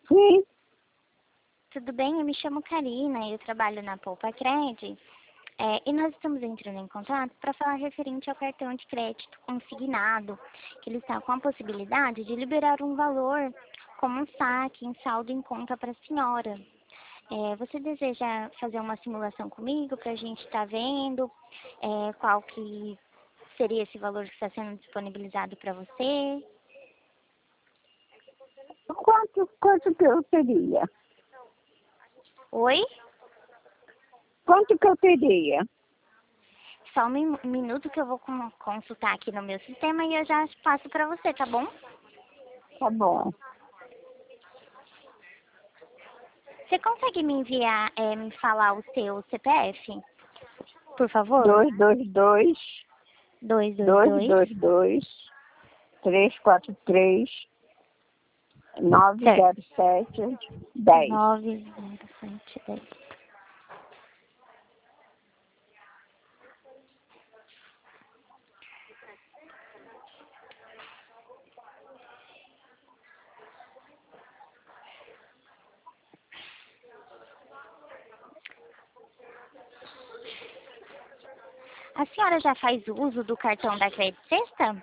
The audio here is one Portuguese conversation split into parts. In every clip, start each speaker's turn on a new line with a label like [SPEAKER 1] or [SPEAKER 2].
[SPEAKER 1] Sim,
[SPEAKER 2] Tudo bem? Eu me chamo Karina e eu trabalho na Poupa Cred. E nós estamos entrando em contato para falar referente ao cartão de crédito consignado, que ele está com a possibilidade de liberar um valor como um saque em saldo em conta para a senhora. Você deseja fazer uma simulação comigo para a gente estar vendo qual que seria esse valor que está sendo disponibilizado para você?
[SPEAKER 1] quanto que eu teria?
[SPEAKER 2] Oi?
[SPEAKER 1] Quanto que eu teria?
[SPEAKER 2] Só um minuto que eu vou consultar aqui no meu sistema e eu já passo para você, tá bom?
[SPEAKER 1] Tá bom.
[SPEAKER 2] Você consegue me enviar, me falar o seu CPF, por favor?
[SPEAKER 1] 222
[SPEAKER 2] 222
[SPEAKER 1] 222 343
[SPEAKER 2] certo.
[SPEAKER 1] 907 10.
[SPEAKER 2] 90710. A senhora já faz uso do cartão da Credit Sexta?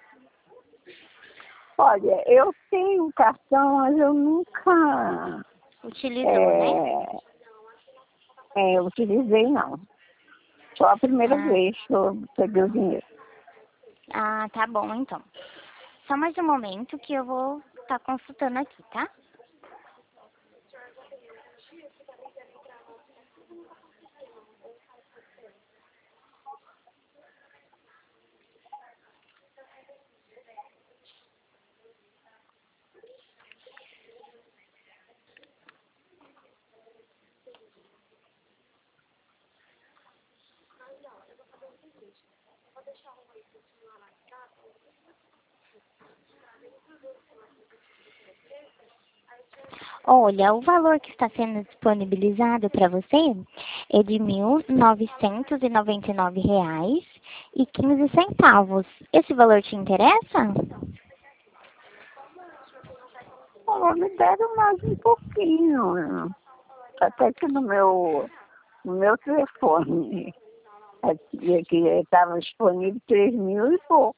[SPEAKER 1] Olha, eu tenho um cartão, mas eu nunca
[SPEAKER 2] Utilizou, né?
[SPEAKER 1] utilizei, não. Só a primeira
[SPEAKER 2] Ah,
[SPEAKER 1] vez que eu peguei o dinheiro.
[SPEAKER 2] tá bom então. Só mais um momento que eu vou estar consultando aqui, tá? Olha, o valor que está sendo disponibilizado para você é de R$ 1.999,15. Esse valor te interessa?
[SPEAKER 1] Me deram mais um pouquinho, né? Até que no meu telefone aqui estava disponível 3.000 e pouco.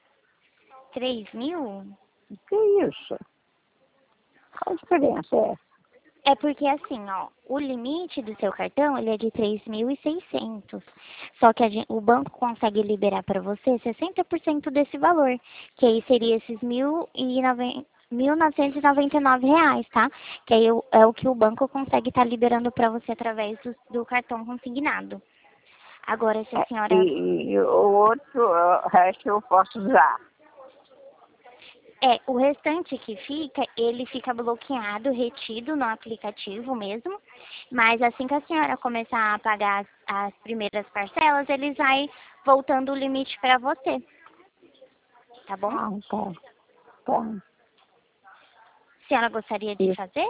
[SPEAKER 2] 3.000?
[SPEAKER 1] Que isso? Qual a diferença é?
[SPEAKER 2] É porque assim, ó, o limite do seu cartão ele é de 3.600. Só que o banco consegue liberar para você 60% desse valor, que aí seria esses R$ 1.999, tá? Que aí é o que o banco consegue estar liberando para você através do cartão consignado. Agora, se a senhora
[SPEAKER 1] E o outro, o resto eu posso usar.
[SPEAKER 2] o restante que fica, ele fica bloqueado, retido no aplicativo mesmo. Mas assim que a senhora começar a pagar as primeiras parcelas, ele vai voltando o limite para você. Tá bom?
[SPEAKER 1] Ah, tá. Tá.
[SPEAKER 2] A senhora gostaria de
[SPEAKER 1] Isso.
[SPEAKER 2] fazer?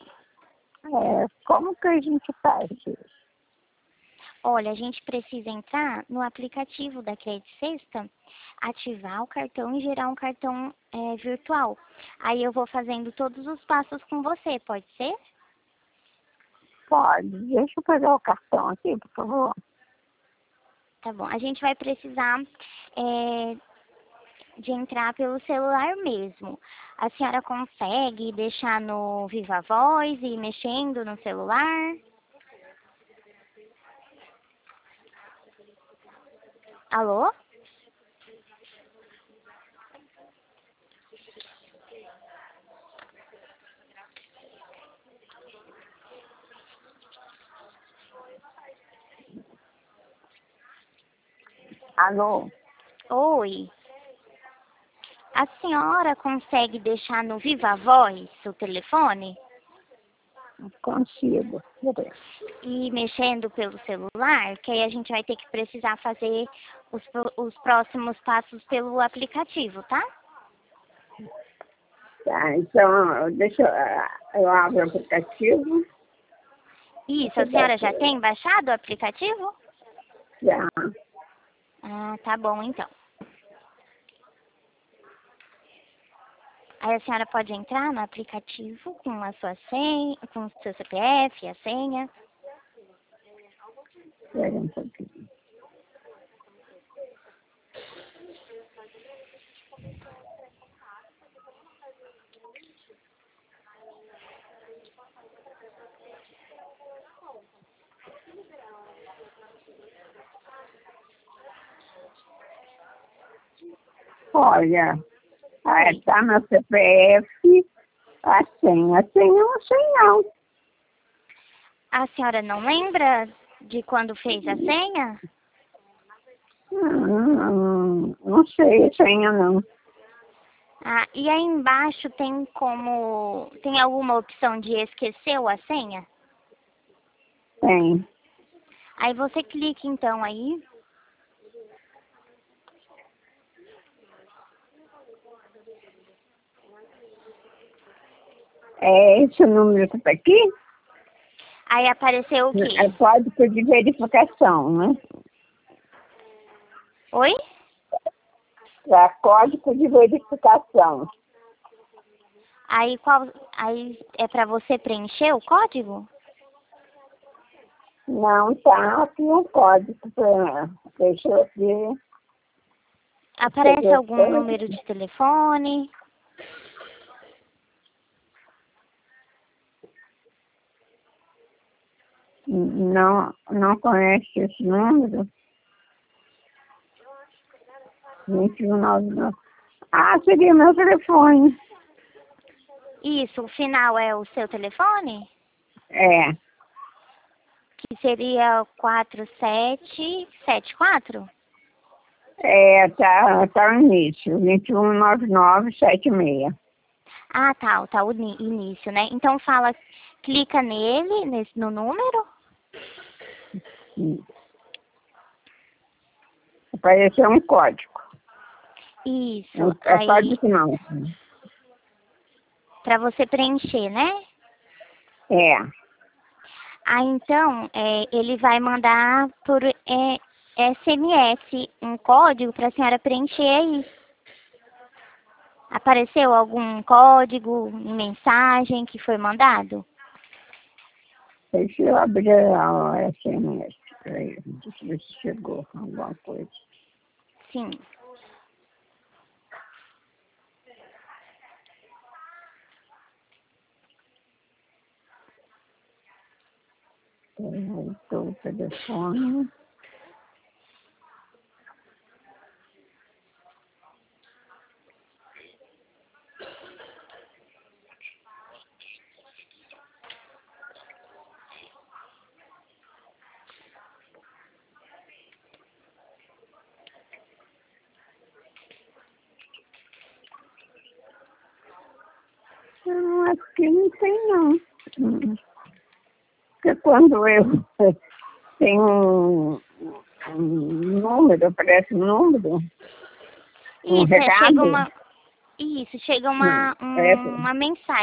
[SPEAKER 1] Como que a gente faz isso?
[SPEAKER 2] Olha, a gente precisa entrar no aplicativo da Credit Sexta, ativar o cartão e gerar um cartão virtual. Aí eu vou fazendo todos os passos com você, pode ser?
[SPEAKER 1] Pode. Deixa eu pegar o cartão aqui, por favor.
[SPEAKER 2] Tá bom. A gente vai precisar de entrar pelo celular mesmo. A senhora consegue deixar no Viva Voz e ir mexendo no celular? Alô?
[SPEAKER 1] Alô?
[SPEAKER 2] Oi. A senhora consegue deixar no Viva Voz o telefone
[SPEAKER 1] Consigo. Peraí.
[SPEAKER 2] e ir mexendo pelo celular? Que aí a gente vai ter que precisar fazer os próximos passos pelo aplicativo, tá?
[SPEAKER 1] Tá, então, eu abro o aplicativo.
[SPEAKER 2] Isso, a senhora já tem baixado o aplicativo?
[SPEAKER 1] Já.
[SPEAKER 2] Ah, tá bom então. Aí a senhora pode entrar no aplicativo com a sua senha, com o seu CPF e a senha.
[SPEAKER 1] Espera um pouquinho. Olha, aí tá meu CPF, a senha. A senha eu não sei não.
[SPEAKER 2] A senhora não lembra de quando fez a senha?
[SPEAKER 1] Não sei a senha não.
[SPEAKER 2] Ah, e aí embaixo tem alguma opção de esqueceu a senha?
[SPEAKER 1] Tem.
[SPEAKER 2] Aí você clica então aí.
[SPEAKER 1] É esse o número que tá aqui?
[SPEAKER 2] Aí apareceu o quê?
[SPEAKER 1] É código de verificação, né?
[SPEAKER 2] Oi?
[SPEAKER 1] É código de verificação.
[SPEAKER 2] Aí é para você preencher o código?
[SPEAKER 1] Não, tá aqui um código. Deixa eu ver.
[SPEAKER 2] Aparece algum número de telefone?
[SPEAKER 1] Não conhece esse número? 2199. Ah, seria meu telefone.
[SPEAKER 2] Isso, o final é o seu telefone?
[SPEAKER 1] É,
[SPEAKER 2] Que seria 4774?
[SPEAKER 1] tá o início. 219976.
[SPEAKER 2] Ah, tá o início, né? Então clica nele, no número.
[SPEAKER 1] Apareceu um código.
[SPEAKER 2] Isso,
[SPEAKER 1] É
[SPEAKER 2] aí
[SPEAKER 1] código não.
[SPEAKER 2] para você preencher, né?
[SPEAKER 1] É.
[SPEAKER 2] Aí então, ele vai mandar por SMS um código para a senhora preencher aí. Apareceu algum código em mensagem que foi mandado?
[SPEAKER 1] Deixa eu abrir a SMS. Peraí, deixa eu ver se chegou alguma coisa.
[SPEAKER 2] Sim.
[SPEAKER 1] Estou o telefone. Aqui não tem não. Porque quando eu tenho um número, aparece um número, um
[SPEAKER 2] Isso,
[SPEAKER 1] recado.
[SPEAKER 2] chega uma
[SPEAKER 1] É,
[SPEAKER 2] mensagem.